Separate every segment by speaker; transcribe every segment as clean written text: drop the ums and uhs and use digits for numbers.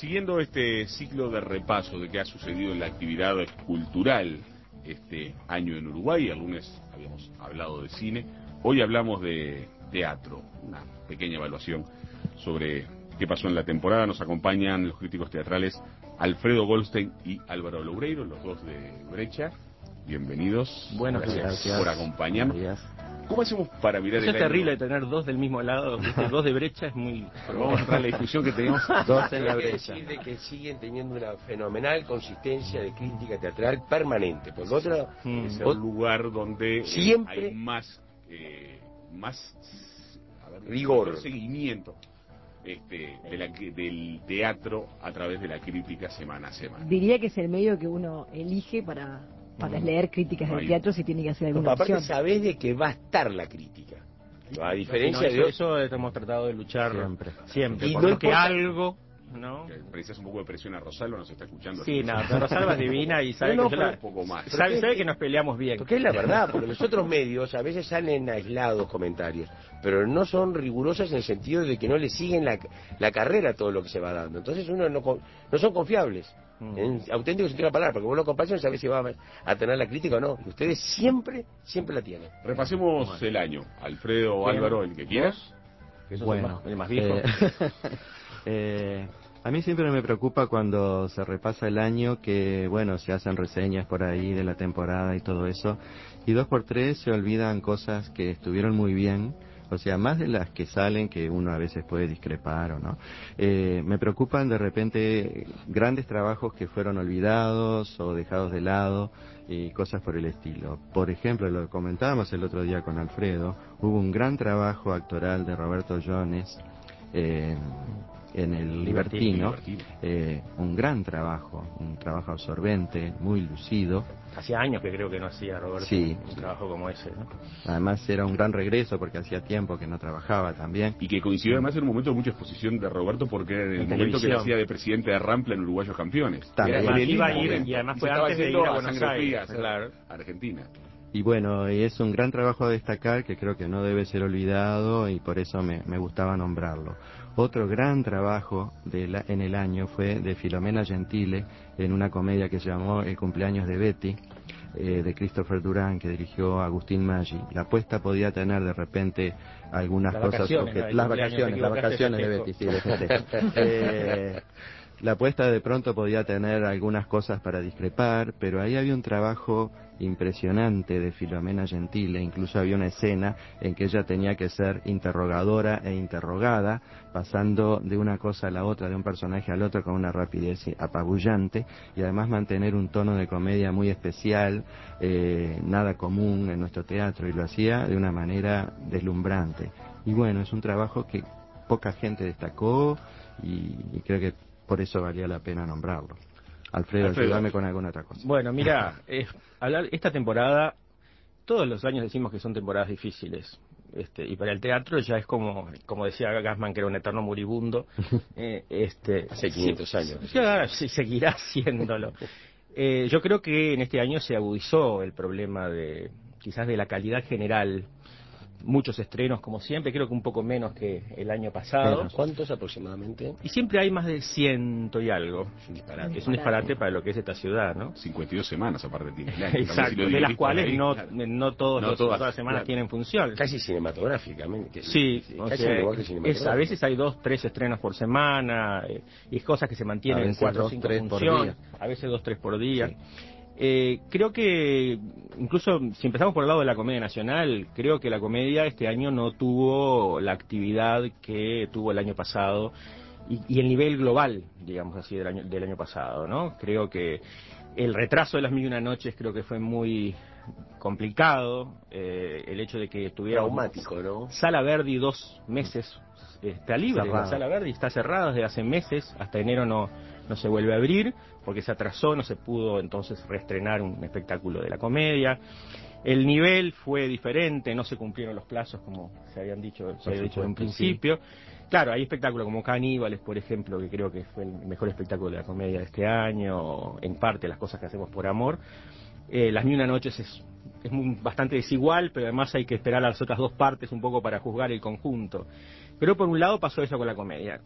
Speaker 1: siguiendo este ciclo de repaso de qué ha sucedido en la actividad cultural este año en Uruguay, el lunes habíamos hablado de cine, hoy hablamos de teatro, una pequeña evaluación sobre qué pasó en la temporada. Nos acompañan los críticos teatrales Alfredo Goldstein y Álvaro Loureiro, los dos de Brecha. Bienvenidos.
Speaker 2: Buenos días.
Speaker 1: Gracias por acompañarnos. ¿Cómo hacemos para mirar
Speaker 2: Eso
Speaker 1: el
Speaker 2: es
Speaker 1: año?
Speaker 2: terrible tener dos del mismo lado, ¿viste? Dos de Brecha es muy...
Speaker 1: Vamos a mostrar la difusión que tenemos.
Speaker 3: Dos en la brecha. Decir de que siguen teniendo una fenomenal consistencia de crítica teatral permanente. Porque otro
Speaker 1: es el lugar donde
Speaker 3: siempre
Speaker 1: hay más
Speaker 3: rigor,
Speaker 1: seguimiento del teatro a través de la crítica semana a semana.
Speaker 4: Diría que es el medio que uno elige para leer críticas de teatro si tiene que hacer alguna
Speaker 3: aparte
Speaker 4: opción.
Speaker 3: sabés de que va a estar la crítica. A diferencia de
Speaker 2: eso hemos tratado de luchar siempre
Speaker 3: y
Speaker 2: porque
Speaker 3: no importa...
Speaker 2: algo, ¿no?
Speaker 1: Precisas un poco de presión a Rosalba, nos está escuchando.
Speaker 2: Sí, nada, pero Rosalba es divina y sabe
Speaker 1: un poco más.
Speaker 2: Sabe que nos peleamos bien.
Speaker 3: Porque es la verdad, porque los otros medios a veces salen aislados comentarios, pero no son rigurosos en el sentido de que no le siguen la carrera a todo lo que se va dando. Entonces uno no son confiables. En auténtico sentido de la palabra, porque vos lo comparás y no sabés si va a tener la crítica o no. Y ustedes siempre la tienen.
Speaker 1: Repasemos el año. Alfredo o Álvaro, el que quieras.
Speaker 2: Bueno, el más viejo.
Speaker 5: A mí siempre me preocupa cuando se repasa el año que, bueno, se hacen reseñas por ahí de la temporada y todo eso, y 2x3 se olvidan cosas que estuvieron muy bien, o sea, más de las que salen, que uno a veces puede discrepar o no. Me preocupan de repente grandes trabajos que fueron olvidados o dejados de lado y cosas por el estilo. Por ejemplo, lo comentábamos el otro día con Alfredo, hubo un gran trabajo actoral de Roberto Jones en el Libertino, un gran trabajo, un trabajo absorbente, muy lucido.
Speaker 2: Hacía años que creo que no hacía Roberto un trabajo como ese, ¿no?
Speaker 5: Además era un gran regreso porque hacía tiempo que no trabajaba también.
Speaker 1: Y que coincidió además en un momento de mucha exposición de Roberto porque era en el momento que le hacía de presidente de Rampla en Uruguayos Campeones.
Speaker 2: Iba a ir, y además fue antes de ir a Buenos Aires,
Speaker 1: claro, Argentina.
Speaker 5: Y bueno, es un gran trabajo a destacar que creo que no debe ser olvidado y por eso me gustaba nombrarlo. Otro gran trabajo en el año fue de Filomena Gentile en una comedia que se llamó El cumpleaños de Betty, de Christopher Durán, que dirigió Agustín Maggi. La apuesta podía tener de repente algunas cosas... Las vacaciones de Betty, sí, de festejo. La apuesta de pronto podía tener algunas cosas para discrepar, pero ahí había un trabajo impresionante de Filomena Gentile. Incluso había una escena en que ella tenía que ser interrogadora e interrogada, pasando de una cosa a la otra, de un personaje al otro con una rapidez apabullante, y además mantener un tono de comedia muy especial, nada común en nuestro teatro, y lo hacía de una manera deslumbrante. Y bueno, es un trabajo que poca gente destacó y creo que por eso valía la pena nombrarlo. Alfredo, ayúdame con alguna otra cosa.
Speaker 2: Bueno, mira, esta temporada, todos los años decimos que son temporadas difíciles. Y para el teatro ya es como decía Gassman, que era un eterno moribundo.
Speaker 3: Hace 500 años.
Speaker 2: Sí, seguirá siéndolo. Yo creo que en este año se agudizó el problema quizás de la calidad general. Muchos estrenos, como siempre, creo que un poco menos que el año pasado.
Speaker 3: ¿Cuántos aproximadamente?
Speaker 2: Y siempre hay más de 100 y algo. Es un disparate para lo que es esta ciudad, ¿no?
Speaker 1: 52 semanas aparte tiene.
Speaker 2: Exacto, de las cuales no todas las semanas tienen función.
Speaker 3: Casi cinematográficamente.
Speaker 2: Sí,
Speaker 3: casi
Speaker 2: a veces hay 2-3 estrenos por semana, y es cosas que se mantienen en 4 o 5 funciones, a veces 2-3 por día. Sí. Creo que, incluso si empezamos por el lado de la comedia nacional, creo que la comedia este año no tuvo la actividad que tuvo el año pasado y el nivel global, digamos así, del año pasado, ¿no? Creo que el retraso de las 1001 noches creo que fue muy complicado, el hecho de que tuviera
Speaker 3: traumático, ¿no?
Speaker 2: Sala Verdi 2 meses está libre, la Sala Verdi está cerrada desde hace meses, hasta enero no se vuelve a abrir porque se atrasó, no se pudo entonces reestrenar un espectáculo de la comedia. El nivel fue diferente, no se cumplieron los plazos como se había dicho en un principio. Sí. Claro, hay espectáculos como Caníbales, por ejemplo, que creo que fue el mejor espectáculo de la comedia de este año, en parte Las cosas que hacemos por amor. Las 1001 noches es bastante desigual, pero además hay que esperar a las otras dos partes un poco para juzgar el conjunto. Pero por un lado pasó eso con la comedia.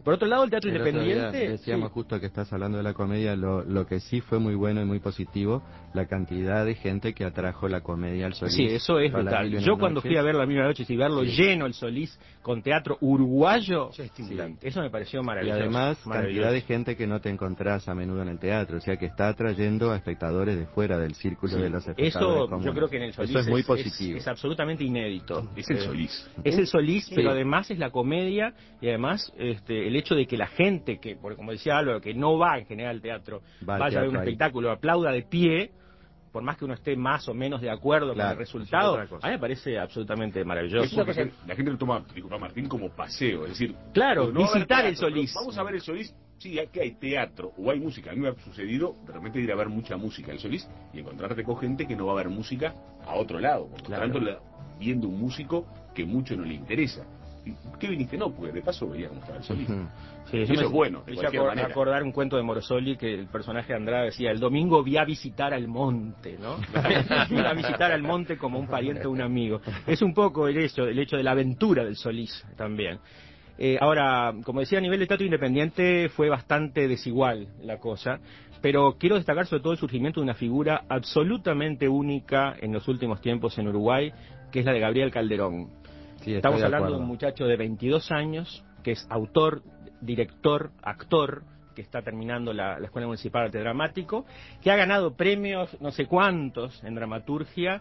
Speaker 2: Por otro lado, el teatro
Speaker 5: El otro día
Speaker 2: independiente...
Speaker 5: decíamos justo que estás hablando de la comedia, lo que sí fue muy bueno y muy positivo, la cantidad de gente que atrajo la comedia al Solís.
Speaker 2: Sí, eso es brutal. Yo cuando fui a ver La Mil y una Noches y verlo lleno el Solís con teatro uruguayo, eso me pareció maravilloso.
Speaker 5: Y además, cantidad de gente que no te encontrás a menudo en el teatro, o sea que está atrayendo a espectadores de fuera del círculo de los espectadores
Speaker 2: Eso
Speaker 5: comunes.
Speaker 2: Yo creo que en el Solís
Speaker 5: eso es muy positivo.
Speaker 2: Es absolutamente inédito.
Speaker 1: Es el Solís.
Speaker 2: Es el Solís, pero además es la comedia y además el hecho de que la gente, que porque como decía Álvaro, que no va en general al teatro, vaya a ver un espectáculo, aplauda de pie, por más que uno esté más o menos de acuerdo con el resultado, a mí me parece absolutamente maravilloso.
Speaker 1: La gente lo toma, disculpa Martín, como paseo, es decir...
Speaker 2: Claro, visitar el Solís.
Speaker 1: Vamos a ver el Solís, sí, aquí hay teatro o hay música. A mí me ha sucedido de repente ir a ver mucha música al Solís y encontrarte con gente que no va a ver música a otro lado, por lo tanto viendo un músico que mucho no le interesa. ¿Qué viniste? No, porque de paso veía cómo estaba el Solís.
Speaker 2: Sí,
Speaker 1: eso es bueno.
Speaker 2: Me hice acordar un cuento de Morosoli que el personaje de Andrade decía: el domingo vi a visitar al monte, ¿no? Vi a visitar al monte como un pariente o un amigo. Es un poco el hecho de la aventura del Solís también. Ahora, como decía, a nivel de teatro independiente fue bastante desigual la cosa, pero quiero destacar sobre todo el surgimiento de una figura absolutamente única en los últimos tiempos en Uruguay, que es la de Gabriel Calderón.
Speaker 5: Sí,
Speaker 2: estamos hablando de un muchacho de 22 años, que es autor, director, actor, que está terminando la Escuela Municipal de Arte Dramático, que ha ganado premios no sé cuántos en dramaturgia,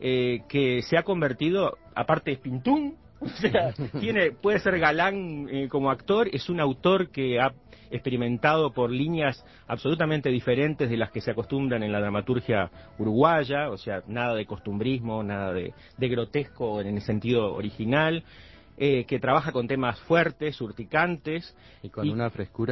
Speaker 2: que se ha convertido, aparte de Pintún, o sea, puede ser galán como actor, es un autor que ha experimentado por líneas absolutamente diferentes de las que se acostumbran en la dramaturgia uruguaya, o sea, nada de costumbrismo, nada de grotesco en el sentido original, que trabaja con temas fuertes, urticantes
Speaker 5: y con una frescura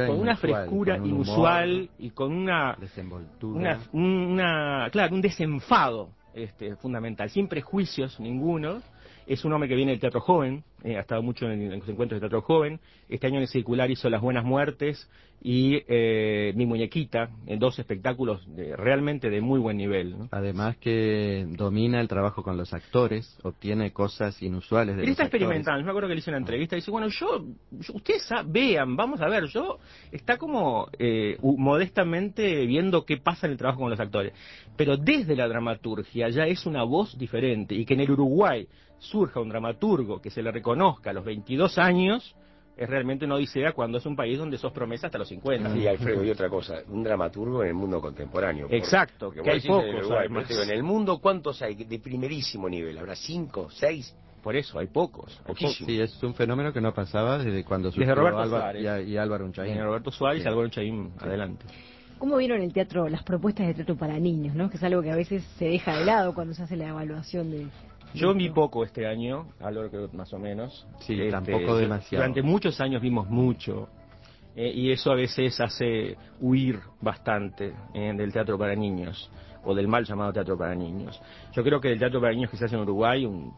Speaker 2: inusual y con una
Speaker 5: desenvoltura,
Speaker 2: claro, un desenfado fundamental, sin prejuicios ninguno. Es un hombre que viene del teatro joven, ha estado mucho en los encuentros de teatro joven. Este año en el Circular hizo Las Buenas Muertes y Mi Muñequita, en 2 espectáculos realmente de muy buen nivel, ¿no?
Speaker 5: Además que domina el trabajo con los actores, obtiene cosas inusuales de
Speaker 2: Él está
Speaker 5: los actores.
Speaker 2: experimentando. Yo me acuerdo que le hice una entrevista y dice, bueno, ustedes vean, vamos a ver, está como modestamente viendo qué pasa en el trabajo con los actores. Pero desde la dramaturgia ya es una voz diferente, y que en el Uruguay surja un dramaturgo que se le reconozca a los 22 años es realmente una odisea cuando es un país donde sos promesa hasta los 50.
Speaker 3: Sí, Alfredo, y otra cosa, un dramaturgo en el mundo contemporáneo.
Speaker 2: Exacto, que hay pocos.
Speaker 3: En el mundo, ¿cuántos hay de primerísimo nivel? ¿Habrá 5, 6?
Speaker 2: Por eso, hay pocos.
Speaker 5: Sí, es un fenómeno que no pasaba desde cuando
Speaker 2: surgió
Speaker 5: Roberto
Speaker 2: Suárez
Speaker 5: y Álvaro Unchaín.
Speaker 2: Desde Roberto Suárez y Álvaro Unchaín, adelante.
Speaker 4: ¿Cómo vieron el teatro, las propuestas de teatro para niños, ¿no? Que es algo que a veces se deja de lado cuando se hace la evaluación de...
Speaker 2: Yo vi poco este año, algo que más o menos.
Speaker 5: Sí, tampoco demasiado.
Speaker 2: Durante muchos años vimos mucho, y eso a veces hace huir bastante del teatro para niños, o del mal llamado teatro para niños. Yo creo que el teatro para niños que se hace en Uruguay, un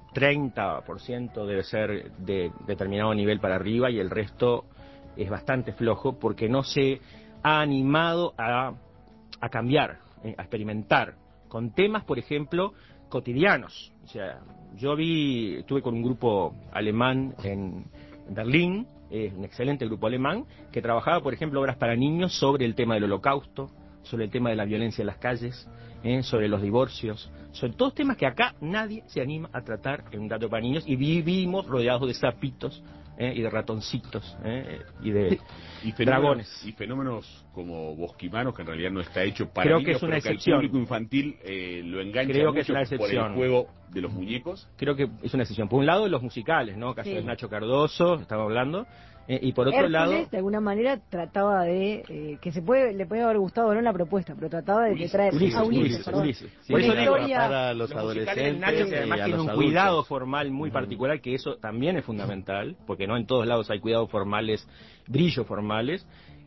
Speaker 2: 30% debe ser de determinado nivel para arriba, y el resto es bastante flojo, porque no se ha animado a cambiar, a experimentar, con temas, por ejemplo, cotidianos. O sea, estuve con un grupo alemán en Berlín, un excelente grupo alemán, que trabajaba, por ejemplo, obras para niños sobre el tema del Holocausto, sobre el tema de la violencia en las calles, sobre los divorcios, sobre todos temas que acá nadie se anima a tratar en un teatro para niños, y vivimos rodeados de sapitos y de ratoncitos y de dragones.
Speaker 1: Y fenómenos como Bosquimanos, que en realidad no está hecho para
Speaker 2: creo
Speaker 1: niños,
Speaker 2: que es una
Speaker 1: pero
Speaker 2: excepción.
Speaker 1: Que el público infantil lo engancha
Speaker 2: creo
Speaker 1: mucho
Speaker 2: que es una excepción.
Speaker 1: Por el juego de los muñecos.
Speaker 2: Creo que es una excepción. Por un lado, los musicales, ¿no? Caso de Nacho Cardoso, estamos hablando. Y por otro lado,
Speaker 4: de alguna manera trataba de que le puede haber gustado o no la propuesta, pero trataba de traer a Ulises.
Speaker 5: Sí, por eso digo, para los adolescentes,
Speaker 2: Nacho, que además tiene un cuidado formal muy particular, que eso también es fundamental, porque no en todos lados hay cuidados formales, brillos formales.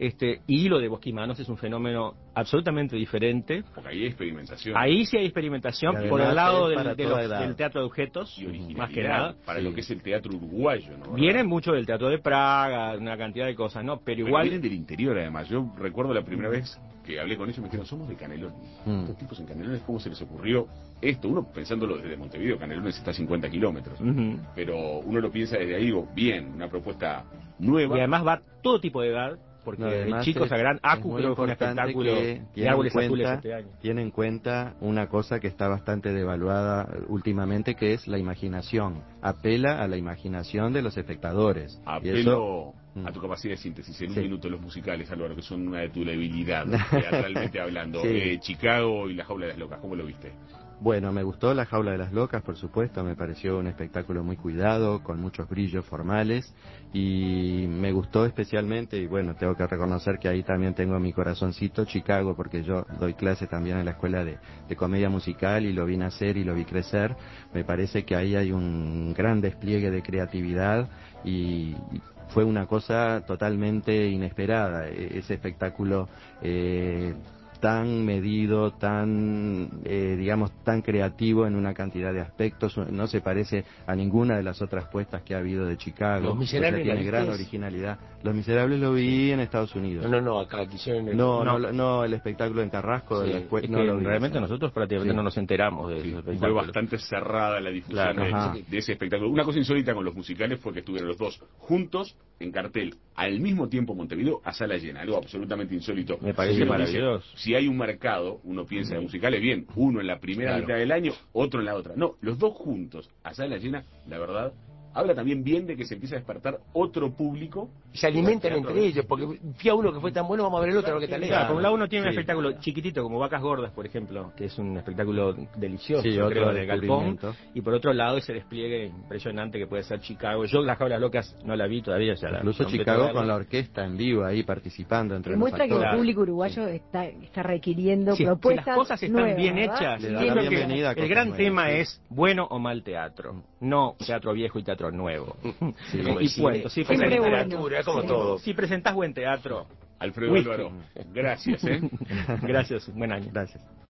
Speaker 2: Y lo de Bosquimanos es un fenómeno absolutamente diferente.
Speaker 1: Porque ahí hay experimentación.
Speaker 2: Ahí sí hay experimentación por el lado del teatro de objetos,
Speaker 1: y
Speaker 2: más que nada.
Speaker 1: Para lo que es el teatro uruguayo, ¿no?
Speaker 2: Vienen mucho del teatro de Praga, una cantidad de cosas, ¿no? Pero igual...
Speaker 1: vienen del interior, además. Yo recuerdo la primera vez que hablé con ellos, me dijeron, somos de Canelones. Estos tipos en Canelones, ¿cómo se les ocurrió esto? Uno pensándolo desde Montevideo, Canelones está a 50 kilómetros. Pero uno lo piensa desde ahí, digo, bien, una propuesta nueva.
Speaker 2: Y además va todo tipo de edad, porque de chicos a gran Acu creo que fue un espectáculo de árboles azules este año.
Speaker 5: Tiene en cuenta una cosa que está bastante devaluada últimamente, que es la imaginación. Apela a la imaginación de los espectadores.
Speaker 1: Apelo a tu capacidad de síntesis en un minuto los musicales, Álvaro, que son una de tu debilidad, teatralmente hablando. Chicago y La Jaula de las Locas, ¿cómo lo viste?
Speaker 5: Bueno, me gustó La Jaula de las Locas, por supuesto, me pareció un espectáculo muy cuidado, con muchos brillos formales, y me gustó especialmente, y bueno, tengo que reconocer que ahí también tengo mi corazoncito, Chicago, porque yo doy clase también en la escuela de comedia musical y lo vi nacer y lo vi crecer. Me parece que ahí hay un gran despliegue de creatividad y fue una cosa totalmente inesperada, ese espectáculo tan medido, tan, digamos, tan creativo en una cantidad de aspectos, no se parece a ninguna de las otras puestas que ha habido de Chicago.
Speaker 3: Los Miserables,
Speaker 5: tiene gran originalidad. Los Miserables lo vi en Estados Unidos.
Speaker 3: No, acá quisieron el...
Speaker 5: No, el espectáculo en Carrasco, después no lo vi.
Speaker 2: Realmente nosotros prácticamente no nos enteramos de ese espectáculo.
Speaker 1: Fue bastante cerrada la difusión de ese espectáculo. Una cosa insólita con los musicales fue que estuvieron los dos juntos en cartel al mismo tiempo en Montevideo a sala llena, algo absolutamente insólito.
Speaker 2: Me parece maravilloso.
Speaker 1: Si hay un mercado, uno piensa en musicales, bien, uno en la primera mitad del año, otro en la otra. No, los dos juntos a sala llena, la verdad, habla también bien de que se empieza a despertar otro público.
Speaker 3: Se alimentan entre ellos, porque fui a uno que fue tan bueno, vamos a ver el otro, a ver qué tal es.
Speaker 2: Claro, por un lado uno tiene un espectáculo chiquitito como Vacas Gordas, por ejemplo, que es un espectáculo delicioso, creo, de Galpón, y por otro lado ese despliegue impresionante que puede ser Chicago. Yo Las Jaulas Locas no la vi todavía.
Speaker 5: Incluso Chicago con la orquesta en vivo ahí participando entre los actores.
Speaker 4: Demuestra que el público uruguayo está requiriendo propuestas
Speaker 2: las cosas están
Speaker 4: nuevas,
Speaker 2: bien
Speaker 4: ¿verdad?
Speaker 2: hechas.
Speaker 5: El
Speaker 2: gran tema es bueno o mal teatro, no teatro viejo y teatro nuevo. Si presentás buen teatro.
Speaker 1: Alfredo Álvaro, gracias.
Speaker 2: Gracias, buen año.
Speaker 5: Gracias.